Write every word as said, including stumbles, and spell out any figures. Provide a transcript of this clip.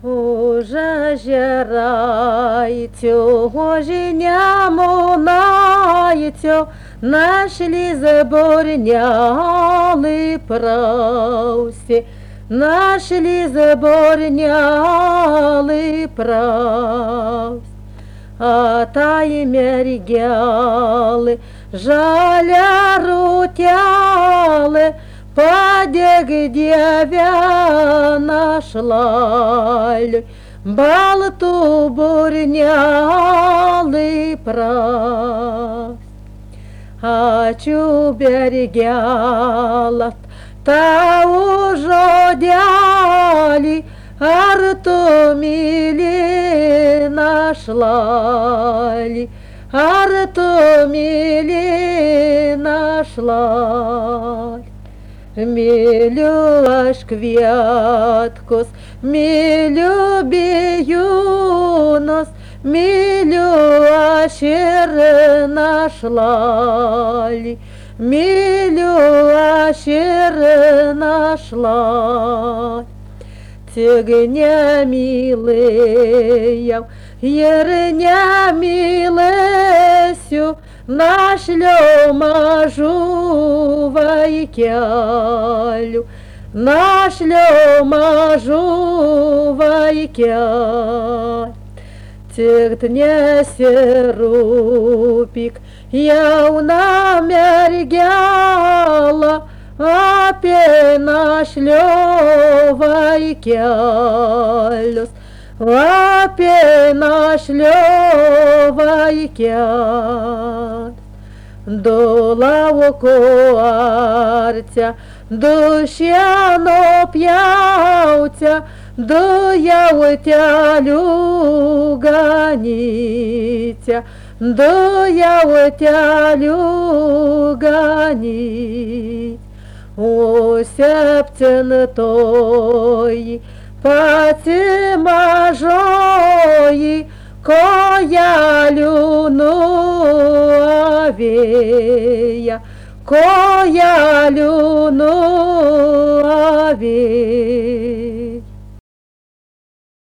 Уже жирайцю, оженя монайцю, нашли заборняли праусі, нашли заборняли праусі. А та й мерігяли, жаля рутяли, паде где вя нашла, балту бурняли прас. А чу берегяла, та уже дяли, арту мили нашла, арту мили нашла. Милю аж квяткос, милю беюнос, милю ашер нашла, милю ашер нашла. Тегня милея, ерня милесю, нашлю мажу вайкялю, нашлю мажу вайкялю. Тегня серупик, яуна мергяла, апе нашлю вайкялюс, апе нашлю вайкялюс. Дола окоарця, дощано п'явця, до явтя люганіця, до явтя люганіця. Осяпцен той, паці мажої, коя люну авея, коя люну авея.